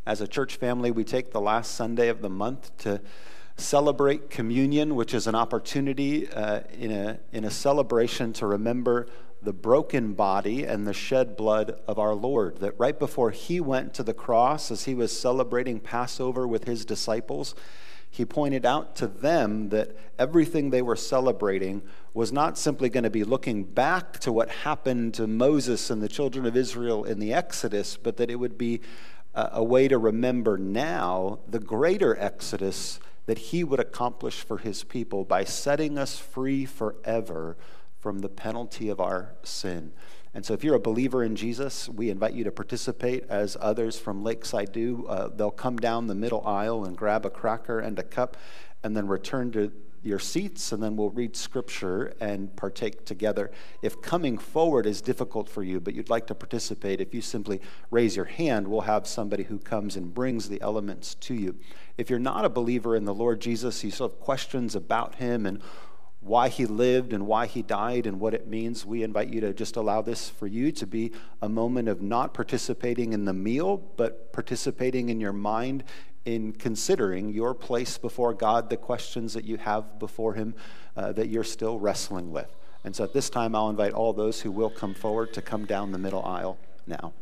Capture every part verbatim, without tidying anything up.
As a church family, we take the last Sunday of the month to celebrate communion, which is an opportunity uh, in a in a celebration to remember the broken body and the shed blood of our Lord. That right before he went to the cross, as he was celebrating Passover with his disciples, he pointed out to them that everything they were celebrating was not simply going to be looking back to what happened to Moses and the children of Israel in the Exodus, but that it would be a, a way to remember now the greater Exodus that he would accomplish for his people by setting us free forever from the penalty of our sin. And so if you're a believer in Jesus, we invite you to participate as others from Lakeside do. Uh, they'll come down the middle aisle and grab a cracker and a cup and then return to your seats, and then we'll read scripture and partake together. If coming forward is difficult for you, but you'd like to participate, if you simply raise your hand, we'll have somebody who comes and brings the elements to you. If you're not a believer in the Lord Jesus, you still have questions about him and why he lived and why he died and what it means, we invite you to just allow this for you to be a moment of not participating in the meal, but participating in your mind in considering your place before God, the questions that you have before him uh, that you're still wrestling with. And so at this time, I'll invite all those who will come forward to come down the middle aisle now.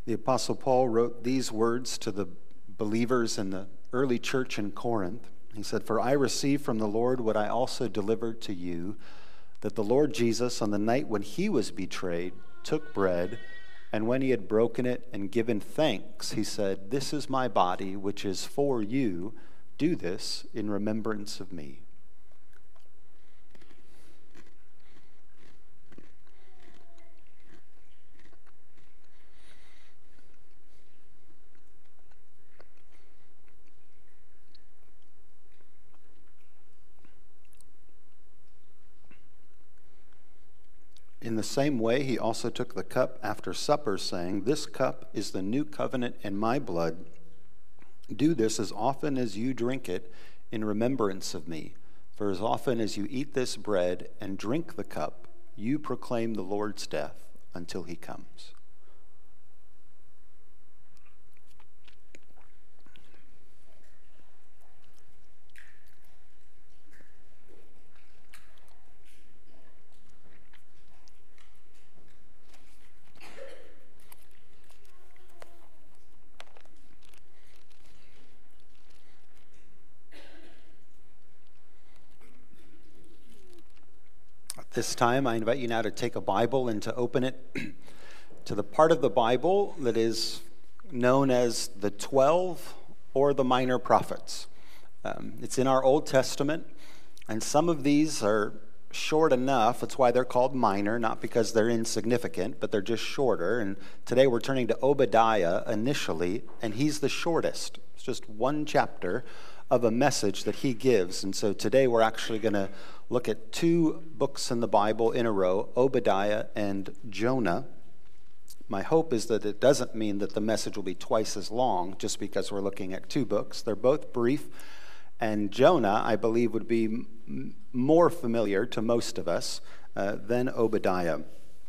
The Apostle Paul wrote these words to the believers in the early church in Corinth. He said, "For I received from the Lord what I also delivered to you, that the Lord Jesus, on the night when he was betrayed, took bread, and when he had broken it and given thanks, he said, 'This is my body, which is for you. Do this in remembrance of me.'" In the same way, he also took the cup after supper, saying, "This cup is the new covenant in my blood. Do this as often as you drink it in remembrance of me. For as often as you eat this bread and drink the cup, you proclaim the Lord's death until he comes." This time, I invite you now to take a Bible and to open it to the part of the Bible that is known as the twelve or the minor prophets. Um, it's in our Old Testament, and some of these are short enough. That's why they're called minor, not because they're insignificant, but they're just shorter. And today we're turning to Obadiah initially, and he's the shortest. It's just one chapter of a message that he gives. And so today we're actually going to look at two books in the Bible in a row, Obadiah and Jonah. My hope is that it doesn't mean that the message will be twice as long just because we're looking at two books. They're both brief, and Jonah, I believe, would be m- more familiar to most of us uh, than Obadiah.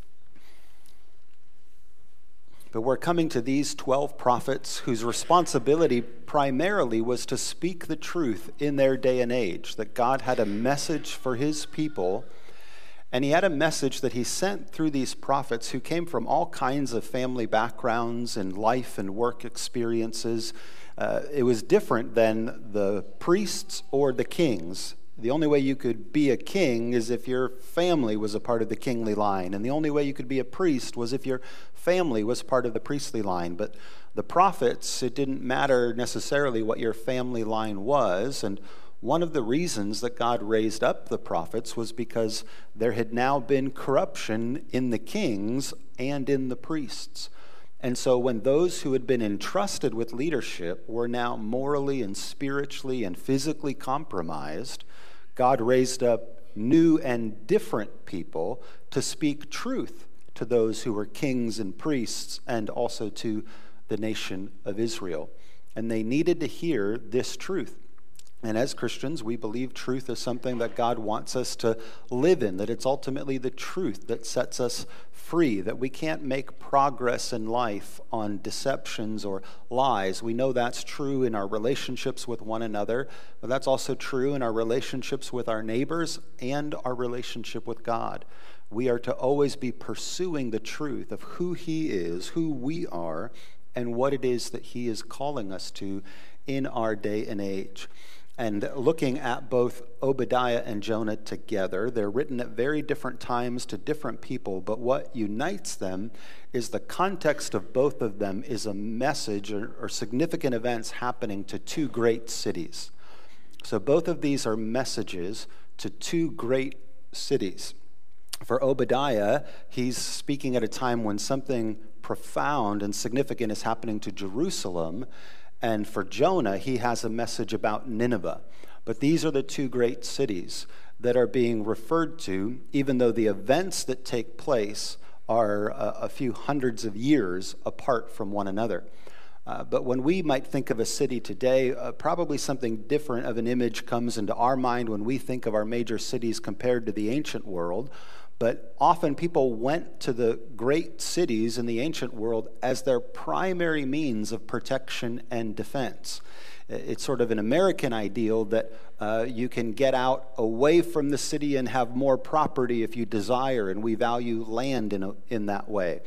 But we're coming to these twelve prophets whose responsibility primarily was to speak the truth in their day and age, that God had a message for his people, and he had a message that he sent through these prophets who came from all kinds of family backgrounds and life and work experiences. Uh, it was different than the priests or the kings. The only way you could be a king is if your family was a part of the kingly line. And the only way you could be a priest was if your family was part of the priestly line. But the prophets, it didn't matter necessarily what your family line was. And one of the reasons that God raised up the prophets was because there had now been corruption in the kings and in the priests. And so when those who had been entrusted with leadership were now morally and spiritually and physically compromised, God raised up new and different people to speak truth to those who were kings and priests and also to the nation of Israel. And they needed to hear this truth. And as Christians, we believe truth is something that God wants us to live in, that it's ultimately the truth that sets us free, that we can't make progress in life on deceptions or lies. We know that's true in our relationships with one another, but that's also true in our relationships with our neighbors and our relationship with God. We are to always be pursuing the truth of who he is, who we are, and what it is that he is calling us to in our day and age. And looking at both Obadiah and Jonah together, they're written at very different times to different people, but what unites them is the context of both of them is a message or, or significant events happening to two great cities. So both of these are messages to two great cities. For Obadiah, he's speaking at a time when something profound and significant is happening to Jerusalem. And for Jonah, he has a message about Nineveh. But these are the two great cities that are being referred to, even though the events that take place are a, a few hundreds of years apart from one another. Uh, but when we might think of a city today, uh, probably something different of an image comes into our mind when we think of our major cities compared to the ancient world. But often people went to the great cities in the ancient world as their primary means of protection and defense. It's sort of an American ideal that uh, you can get out away from the city and have more property if you desire, and we value land in, a, in that way.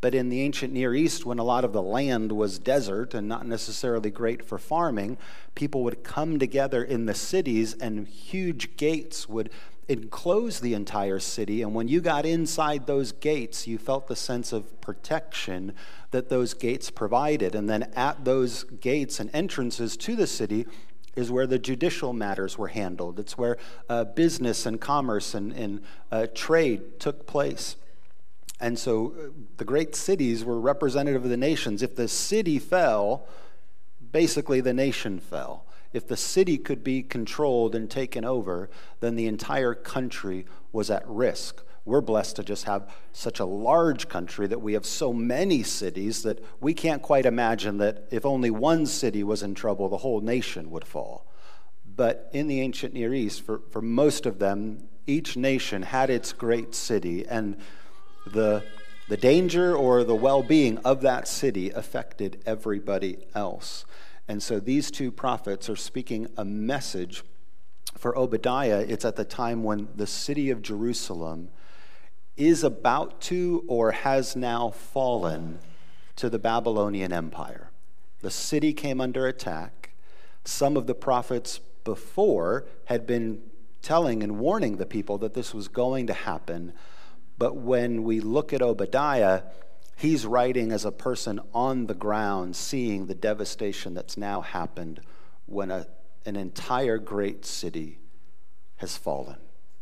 But in the ancient Near East, when a lot of the land was desert and not necessarily great for farming, people would come together in the cities, and huge gates would enclose the entire city. And when you got inside those gates, you felt the sense of protection that those gates provided. And then at those gates and entrances to the city is where the judicial matters were handled. It's where uh, business and commerce and, and uh, trade took place. And so uh, the great cities were representative of the nations. If the city fell, basically the nation fell. If the city could be controlled and taken over, then the entire country was at risk. We're blessed to just have such a large country that we have so many cities that we can't quite imagine that if only one city was in trouble, the whole nation would fall. But in the ancient Near East, for, for most of them, each nation had its great city, and the, the danger or the well-being of that city affected everybody else. And so these two prophets are speaking a message. For Obadiah, it's at the time when the city of Jerusalem is about to or has now fallen to the Babylonian Empire. The city came under attack. Some of the prophets before had been telling and warning the people that this was going to happen. But when we look at Obadiah, he's writing as a person on the ground, seeing the devastation that's now happened when a, an entire great city has fallen.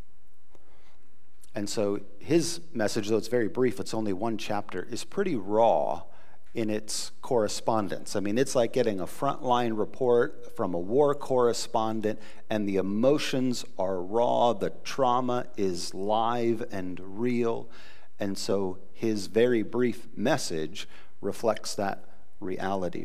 And so his message, though it's very brief, it's only one chapter, is pretty raw in its correspondence. I mean, it's like getting a frontline report from a war correspondent, and the emotions are raw, the trauma is live and real. And so his very brief message reflects that reality.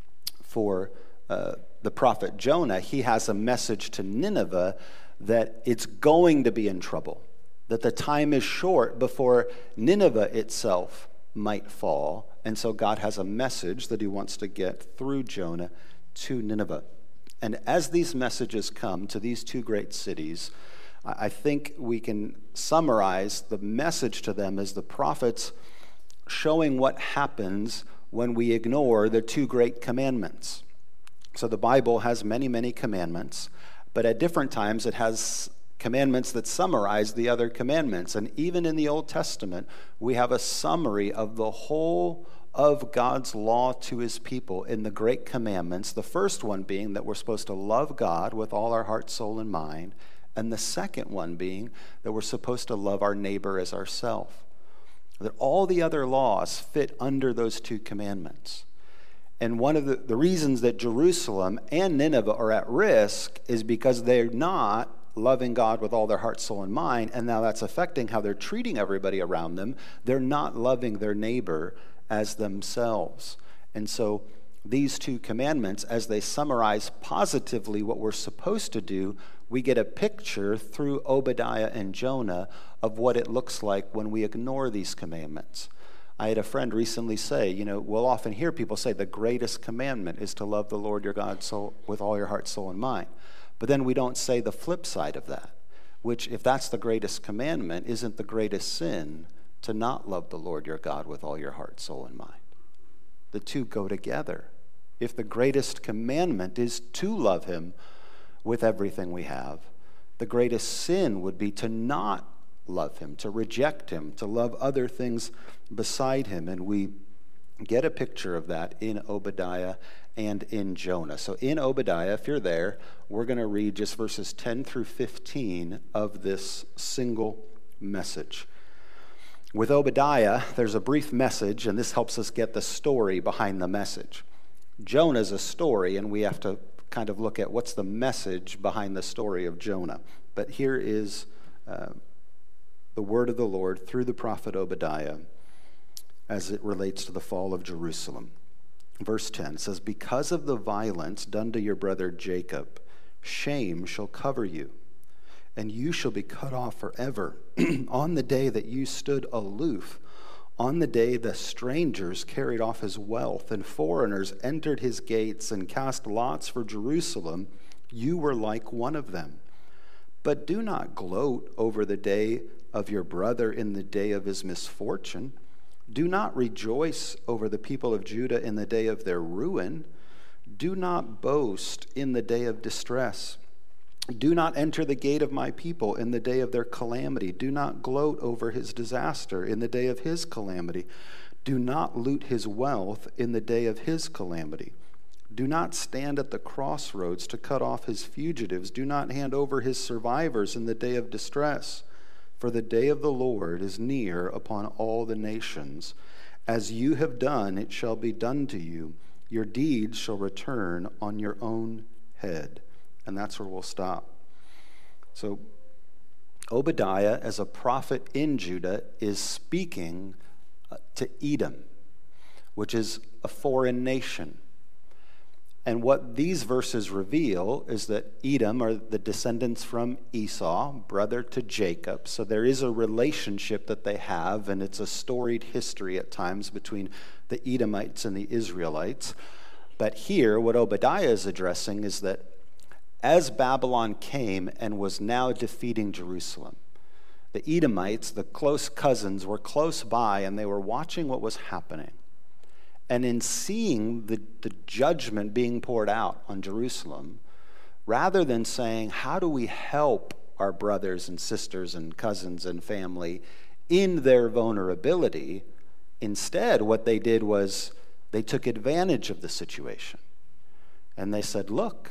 For uh, the prophet Jonah, he has a message to Nineveh that it's going to be in trouble, that the time is short before Nineveh itself might fall. And so God has a message that he wants to get through Jonah to Nineveh. And as these messages come to these two great cities, I think we can summarize the message to them as the prophets showing what happens when we ignore the two great commandments. So the Bible has many, many commandments, but at different times it has commandments that summarize the other commandments. And even in the Old Testament, we have a summary of the whole of God's law to his people in the great commandments, the first one being that we're supposed to love God with all our heart, soul, and mind, and the second one being that we're supposed to love our neighbor as ourselves. That all the other laws fit under those two commandments. And one of the, the reasons that Jerusalem and Nineveh are at risk is because they're not loving God with all their heart, soul, and mind, and now that's affecting how they're treating everybody around them. They're not loving their neighbor as themselves. And so these two commandments, as they summarize positively what we're supposed to do, we get a picture through Obadiah and Jonah of what it looks like when we ignore these commandments. I had a friend recently say, you know, we'll often hear people say the greatest commandment is to love the Lord your God soul, with all your heart, soul, and mind. But then we don't say the flip side of that, which, if that's the greatest commandment, isn't the greatest sin to not love the Lord your God with all your heart, soul, and mind. The two go together. If the greatest commandment is to love him with everything we have, the greatest sin would be to not love him, to reject him, to love other things beside him. And we get a picture of that in Obadiah and in Jonah. So in Obadiah, if you're there, we're going to read just verses ten through fifteen of this single message. With Obadiah, there's a brief message, and this helps us get the story behind the message. Jonah's a story, and we have to kind of look at what's the message behind the story of Jonah. But here is uh, the word of the Lord through the prophet Obadiah as it relates to the fall of Jerusalem. Verse ten says, "Because of the violence done to your brother Jacob, shame shall cover you, and you shall be cut off forever. On the day that you stood aloof, on the day the strangers carried off his wealth, and foreigners entered his gates and cast lots for Jerusalem, you were like one of them. But do not gloat over the day of your brother in the day of his misfortune. Do not rejoice over the people of Judah in the day of their ruin. Do not boast in the day of distress. Do not enter the gate of my people in the day of their calamity. Do not gloat over his disaster in the day of his calamity. Do not loot his wealth in the day of his calamity. Do not stand at the crossroads to cut off his fugitives. Do not hand over his survivors in the day of distress. For the day of the Lord is near upon all the nations. As you have done, it shall be done to you. Your deeds shall return on your own head. And that's where we'll stop. So Obadiah, as a prophet in Judah, is speaking to Edom, which is a foreign nation. And what these verses reveal is that Edom are the descendants from Esau, brother to Jacob. So there is a relationship that they have, and it's a storied history at times between the Edomites and the Israelites. But here, what Obadiah is addressing is that as Babylon came and was now defeating Jerusalem, the Edomites, the close cousins, were close by, and they were watching what was happening. And in seeing the, the judgment being poured out on Jerusalem, rather than saying, how do we help our brothers and sisters and cousins and family in their vulnerability, instead what they did was they took advantage of the situation. And they said, look,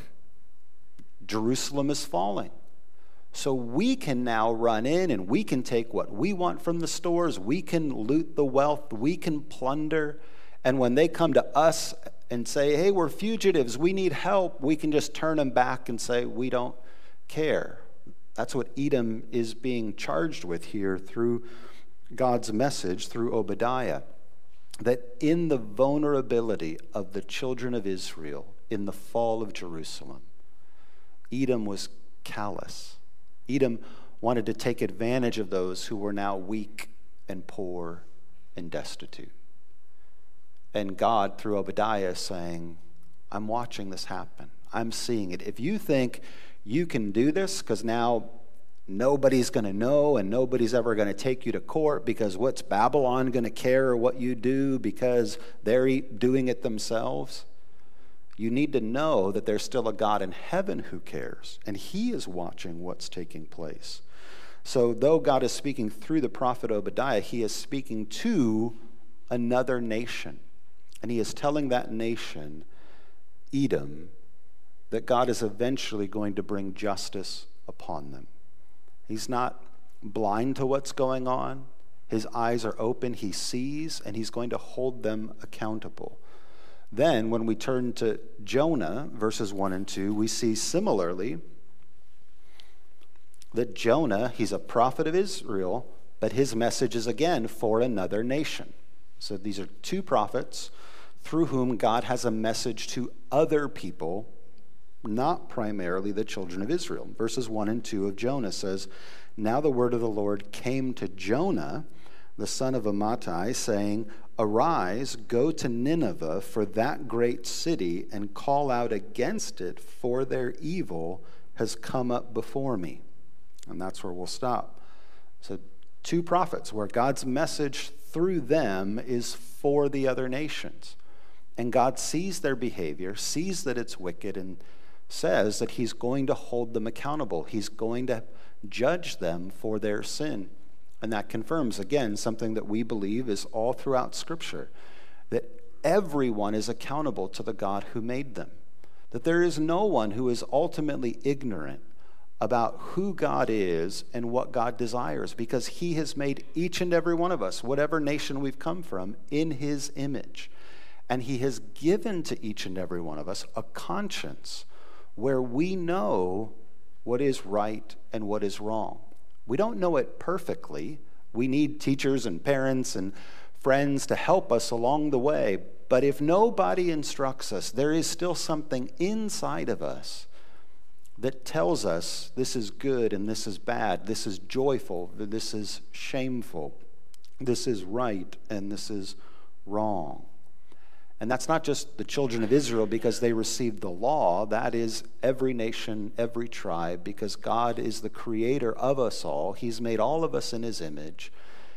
Jerusalem is falling. So we can now run in and we can take what we want from the stores. We can loot the wealth. We can plunder. And when they come to us and say, hey, we're fugitives, we need help, we can just turn them back and say, we don't care. That's what Edom is being charged with here through God's message, through Obadiah. That in the vulnerability of the children of Israel, in the fall of Jerusalem, Edom was callous. Edom wanted to take advantage of those who were now weak and poor and destitute. And God, through Obadiah, is saying, I'm watching this happen. I'm seeing it. If you think you can do this, because now nobody's going to know and nobody's ever going to take you to court, because what's Babylon going to care what you do because they're doing it themselves? You need to know that there's still a God in heaven who cares, and he is watching what's taking place. So though God is speaking through the prophet Obadiah, he is speaking to another nation. And he is telling that nation, Edom, that God is eventually going to bring justice upon them. He's not blind to what's going on. His eyes are open. He sees, and he's going to hold them accountable. Then, when we turn to Jonah, verses one and two, we see similarly that Jonah, he's a prophet of Israel, but his message is again for another nation. So these are two prophets through whom God has a message to other people, not primarily the children of Israel. Verses one and two of Jonah says, Now the word of the Lord came to Jonah, the son of Amittai, saying, Arise, go to Nineveh, for that great city, and call out against it, for their evil has come up before me. And that's where we'll stop. So two prophets, where God's message through them is for the other nations. And God sees their behavior, sees that it's wicked, and says that he's going to hold them accountable. He's going to judge them for their sin. And that confirms, again, something that we believe is all throughout Scripture, that everyone is accountable to the God who made them. That there is no one who is ultimately ignorant about who God is and what God desires, because he has made each and every one of us, whatever nation we've come from, in his image. And he has given to each and every one of us a conscience where we know what is right and what is wrong. We don't know it perfectly. We need teachers and parents and friends to help us along the way. But if nobody instructs us, there is still something inside of us that tells us this is good and this is bad, this is joyful, this is shameful, this is right and this is wrong. And that's not just the children of Israel because they received the law. That is every nation, every tribe, because God is the creator of us all. He's made all of us in his image.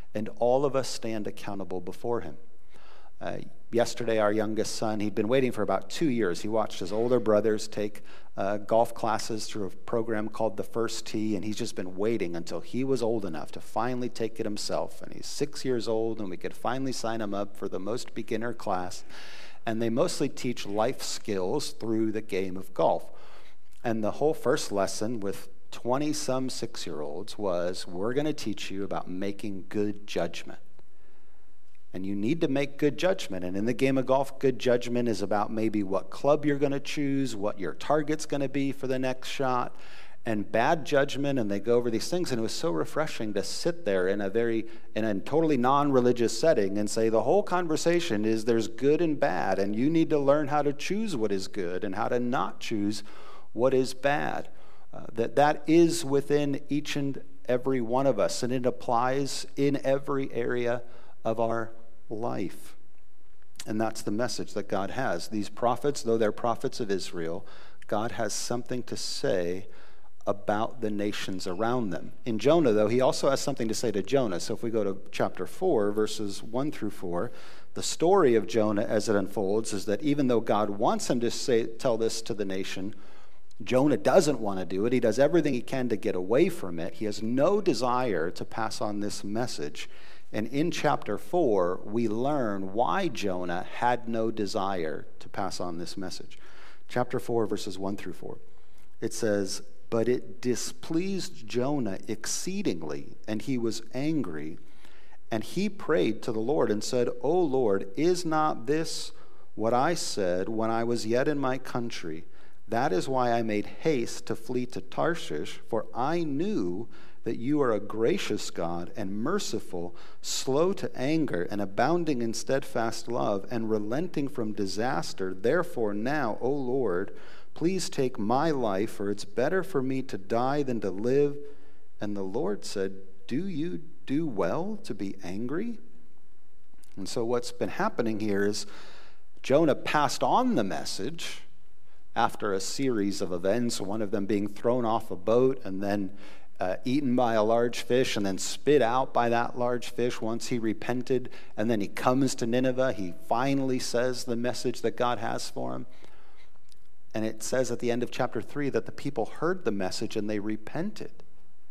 and all of us stand accountable before him. Uh, yesterday, our youngest son, he'd been waiting for about two years. He watched his older brothers take uh, golf classes through a program called The First Tee, and he's just been waiting until he was old enough to finally take it himself. And he's six years old, and we could finally sign him up for the most beginner class. And they mostly teach life skills through the game of golf. And the whole first lesson with twenty-some six-year-olds was, we're going to teach you about making good judgment. And you need to make good judgment. And in the game of golf, good judgment is about maybe what club you're going to choose, what your target's going to be for the next shot. And bad judgment, and they go over these things. And it was so refreshing to sit there in a very, in a totally non-religious setting and say the whole conversation is there's good and bad. And you need to learn how to choose what is good and how to not choose what is bad. Uh, that that is within each and every one of us. And it applies in every area of our life. And that's the message that God has. These prophets, though they're prophets of Israel, God has something to say about the nations around them. In Jonah, though, he also has something to say to Jonah. So if we go to chapter four, verses one through four, the story of Jonah as it unfolds is that even though God wants him to say, tell this to the nation, Jonah doesn't want to do it. He does everything he can to get away from it. He has no desire to pass on this message. And in chapter four, we learn why Jonah had no desire to pass on this message. Chapter four, verses one through four. It says, "But it displeased Jonah exceedingly, and he was angry. And he prayed to the Lord and said, O Lord, is not this what I said when I was yet in my country? That is why I made haste to flee to Tarshish, for I knew that you are a gracious God and merciful, slow to anger, and abounding in steadfast love, and relenting from disaster. Therefore now, O Lord, please take my life, for it's better for me to die than to live. And the Lord said, do you do well to be angry?" And so what's been happening here is Jonah passed on the message after a series of events, one of them being thrown off a boat and then Uh, eaten by a large fish and then spit out by that large fish once he repented. And then he comes to Nineveh. He finally says the message that God has for him. And it says at the end of chapter three that the people heard the message and they repented.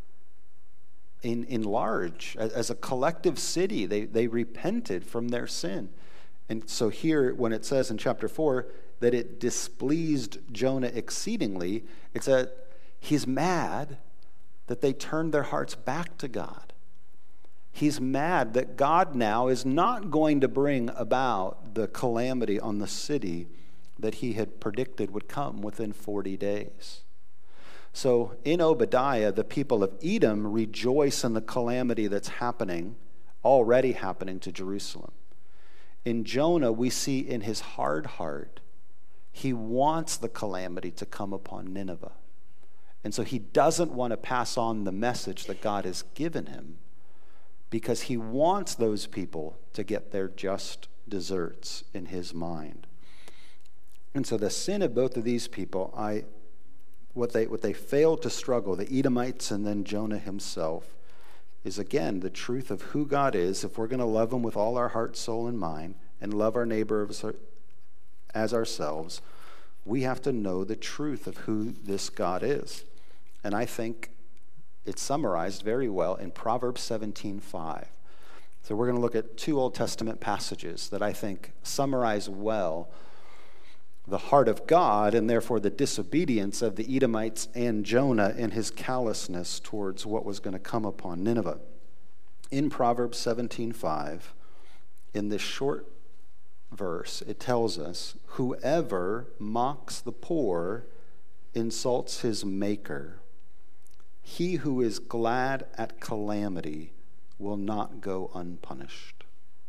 In, in large, as, as a collective city, they, they repented from their sin. And so here, when it says in chapter four that it displeased Jonah exceedingly, it's a, he's mad that they turned their hearts back to God. He's mad that God now is not going to bring about the calamity on the city that he had predicted would come within forty days. So in Obadiah, the people of Edom rejoice in the calamity that's happening, already happening to Jerusalem. In Jonah, we see in his hard heart, he wants the calamity to come upon Nineveh. And so he doesn't want to pass on the message that God has given him because he wants those people to get their just deserts in his mind. And so the sin of both of these people, I, what they, what they failed to struggle, the Edomites and then Jonah himself, is again the truth of who God is. If we're going to love him with all our heart, soul, and mind and love our neighbor as ourselves, we have to know the truth of who this God is. And I think it's summarized very well in Proverbs seventeen five. So we're going to look at two Old Testament passages that I think summarize well the heart of God and therefore the disobedience of the Edomites and Jonah in his callousness towards what was going to come upon Nineveh. In Proverbs seventeen five, in this short verse, it tells us, whoever mocks the poor insults his maker. He who is glad at calamity will not go unpunished.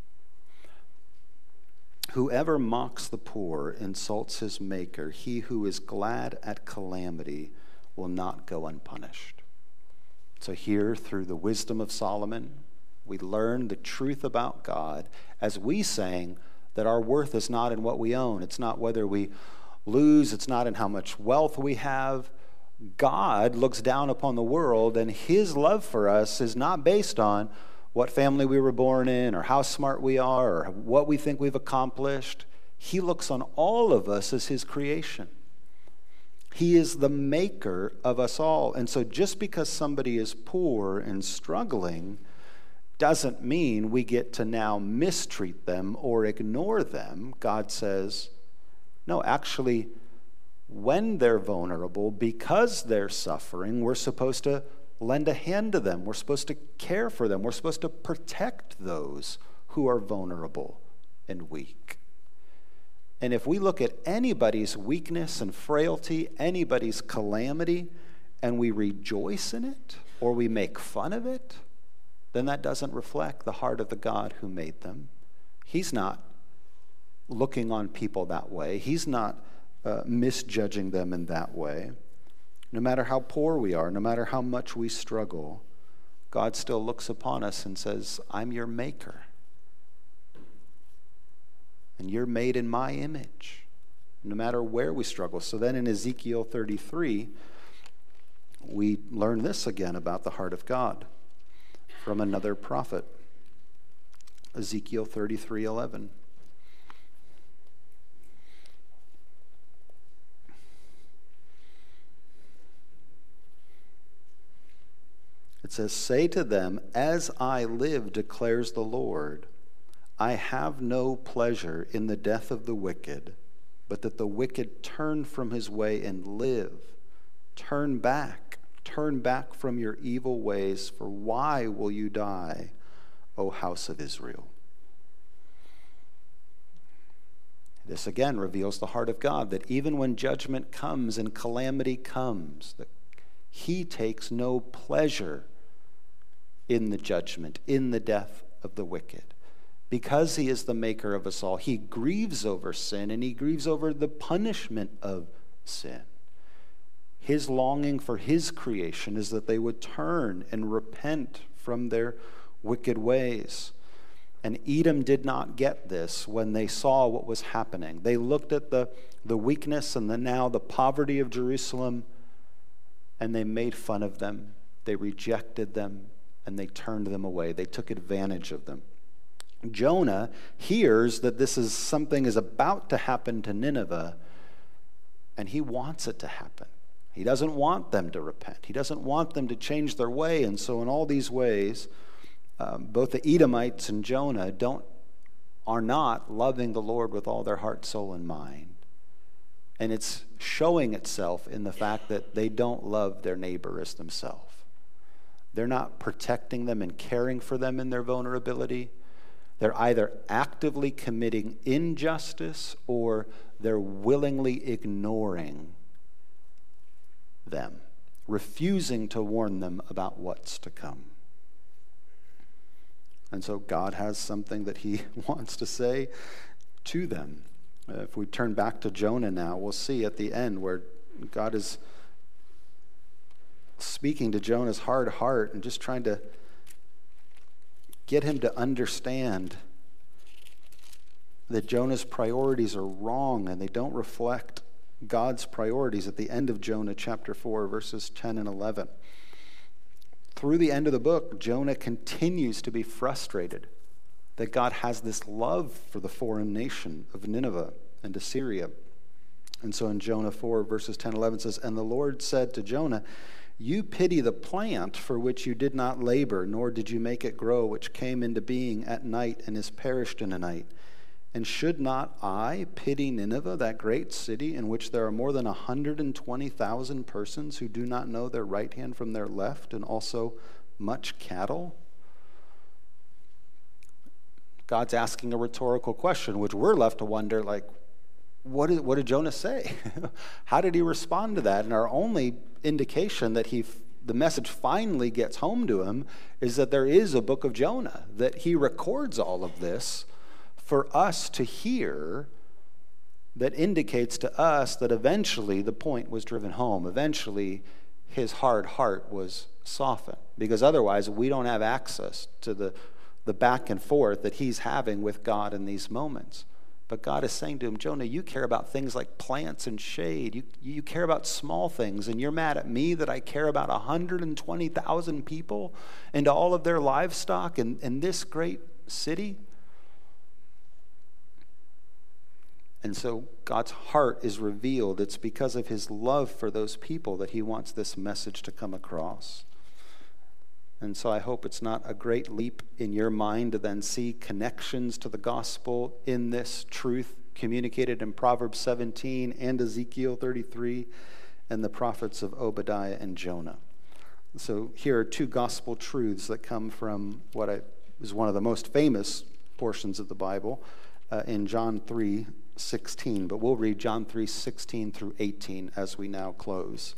Whoever mocks the poor insults his maker. He who is glad at calamity will not go unpunished. So here, through the wisdom of Solomon, we learn the truth about God as we sang that our worth is not in what we own. It's not whether we lose. It's not in how much wealth we have. God looks down upon the world, and his love for us is not based on what family we were born in or how smart we are or what we think we've accomplished. He looks on all of us as his creation. He is the maker of us all. And so just because somebody is poor and struggling doesn't mean we get to now mistreat them or ignore them. God says, no, actually, when they're vulnerable, because they're suffering, we're supposed to lend a hand to them. We're supposed to care for them. We're supposed to protect those who are vulnerable and weak. And if we look at anybody's weakness and frailty, anybody's calamity, and we rejoice in it, or we make fun of it, then that doesn't reflect the heart of the God who made them. He's not looking on people that way. He's not uh, misjudging them in that way. No matter how poor we are, no matter how much we struggle, God still looks upon us and says, I'm your maker. And you're made in my image, no matter where we struggle. So then in Ezekiel thirty-three, we learn this again about the heart of God from another prophet. Ezekiel thirty-three eleven. It says, say to them, as I live, declares the Lord, I have no pleasure in the death of the wicked, but that the wicked turn from his way and live. Turn back, turn back from your evil ways, for why will you die, O house of Israel? This again reveals the heart of God, that even when judgment comes and calamity comes, that he takes no pleasure in the judgment, in the death of the wicked. Because he is the maker of us all, he grieves over sin, and he grieves over the punishment of sin. His longing for his creation is that they would turn and repent from their wicked ways. And Edom did not get this when they saw what was happening. They looked at the, the weakness and the now the poverty of Jerusalem, and they made fun of them. They rejected them, and they turned them away. They took advantage of them. Jonah hears that this is something is about to happen to Nineveh, and he wants it to happen. He doesn't want them to repent. He doesn't want them to change their way. And so in all these ways, um, both the Edomites and Jonah don't are not loving the Lord with all their heart, soul, and mind. And it's showing itself in the fact that they don't love their neighbor as themselves. They're not protecting them and caring for them in their vulnerability. They're either actively committing injustice or they're willingly ignoring them, refusing to warn them about what's to come. And so God has something that he wants to say to them. Uh, if we turn back to Jonah now, we'll see at the end where God is speaking to Jonah's hard heart and just trying to get him to understand that Jonah's priorities are wrong and they don't reflect God's priorities at the end of Jonah chapter four, verses ten and eleven. Through the end of the book, Jonah continues to be frustrated that God has this love for the foreign nation of Nineveh and Assyria. And so in Jonah four, verses ten and eleven says, and the Lord said to Jonah, you pity the plant for which you did not labor, nor did you make it grow, which came into being at night and is perished in a night. And should not I pity Nineveh, that great city, in which there are more than one hundred twenty thousand persons who do not know their right hand from their left, and also much cattle? God's asking a rhetorical question, which we're left to wonder, like, what did, what did Jonah say? How did he respond to that? And our only indication that he, the message finally gets home to him is that there is a book of Jonah, that he records all of this for us to hear, that indicates to us that eventually the point was driven home. Eventually his hard heart was softened, because otherwise we don't have access to the, the back and forth that he's having with God in these moments. But God is saying to him, Jonah, you care about things like plants and shade. You, you care about small things, and you're mad at me that I care about one hundred twenty thousand people and all of their livestock in, in this great city? And so God's heart is revealed. It's because of his love for those people that he wants this message to come across. And so I hope it's not a great leap in your mind to then see connections to the gospel in this truth communicated in Proverbs seventeen and Ezekiel thirty-three and the prophets of Obadiah and Jonah. So here are two gospel truths that come from what I, is one of the most famous portions of the Bible uh, in John three sixteen. But we'll read John three sixteen through eighteen as we now close.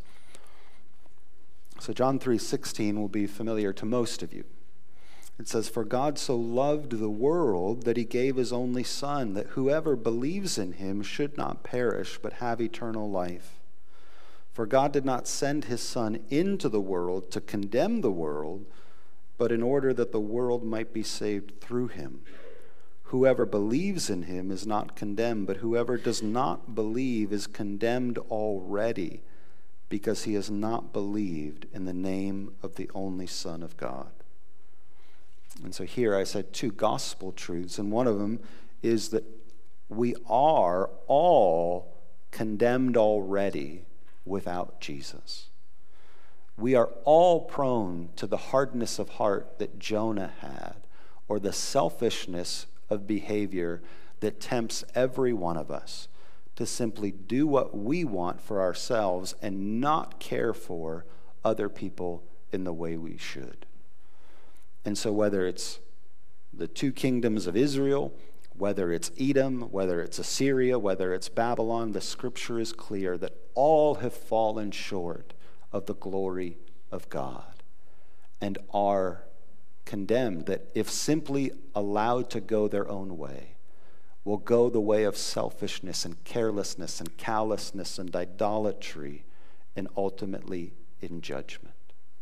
So John three sixteen will be familiar to most of you. It says, "For God so loved the world that he gave his only Son, that whoever believes in him should not perish but have eternal life. For God did not send his Son into the world to condemn the world, but in order that the world might be saved through him. Whoever believes in him is not condemned, but whoever does not believe is condemned already, because he has not believed in the name of the only Son of God." And so here I said two gospel truths, and one of them is that we are all condemned already without Jesus. We are all prone to the hardness of heart that Jonah had, or the selfishness of behavior that tempts every one of us to simply do what we want for ourselves and not care for other people in the way we should. And so whether it's the two kingdoms of Israel, whether it's Edom, whether it's Assyria, whether it's Babylon, the scripture is clear that all have fallen short of the glory of God and are condemned, that if simply allowed to go their own way, will go the way of selfishness and carelessness and callousness and idolatry, and ultimately in judgment.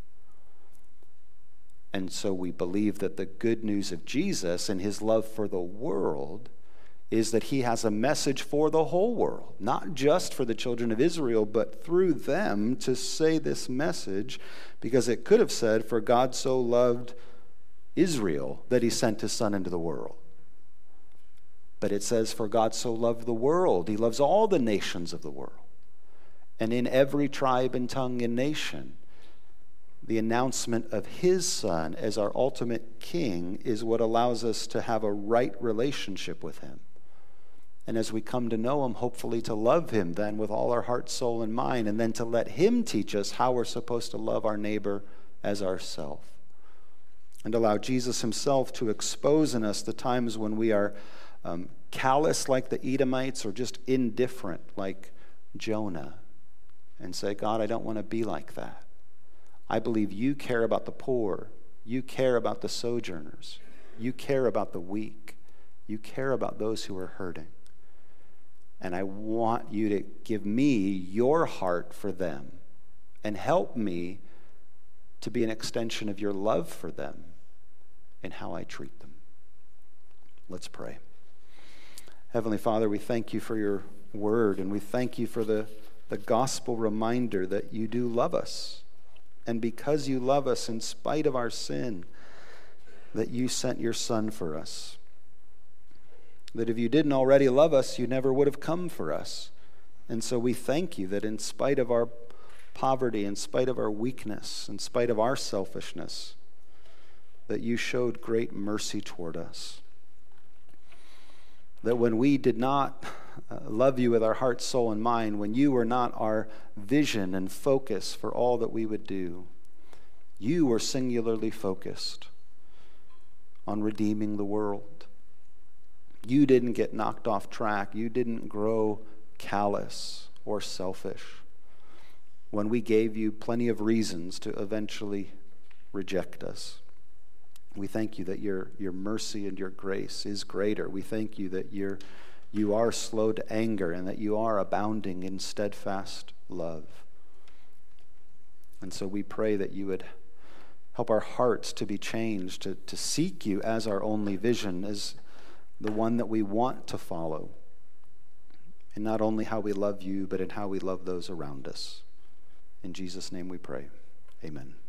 And so we believe that the good news of Jesus and his love for the world is that he has a message for the whole world, not just for the children of Israel, but through them to say this message, because it could have said, "For God so loved Israel that he sent his Son into the world." But it says, "For God so loved the world." He loves all the nations of the world. And in every tribe and tongue and nation, the announcement of his Son as our ultimate king is what allows us to have a right relationship with him. And as we come to know him, hopefully to love him then with all our heart, soul, and mind, and then to let him teach us how we're supposed to love our neighbor as ourselves. And allow Jesus himself to expose in us the times when we are Um, callous like the Edomites, or just indifferent like Jonah, and say, "God, I don't want to be like that. I believe you care about the poor. You care about the sojourners. You care about the weak. You care about those who are hurting. And I want you to give me your heart for them and help me to be an extension of your love for them in how I treat them." Let's pray. Heavenly Father, we thank you for your word, and we thank you for the, the gospel reminder that you do love us. And because you love us in spite of our sin, that you sent your Son for us. That if you didn't already love us, you never would have come for us. And so we thank you that in spite of our poverty, in spite of our weakness, in spite of our selfishness, that you showed great mercy toward us. That when we did not uh, love you with our heart, soul, and mind, when you were not our vision and focus for all that we would do, you were singularly focused on redeeming the world. You didn't get knocked off track. You didn't grow callous or selfish when we gave you plenty of reasons to eventually reject us. We thank you that your, your mercy and your grace is greater. We thank you that you're, you are slow to anger and that you are abounding in steadfast love. And so we pray that you would help our hearts to be changed, to, to seek you as our only vision, as the one that we want to follow, in not only how we love you, but in how we love those around us. In Jesus' name we pray. Amen.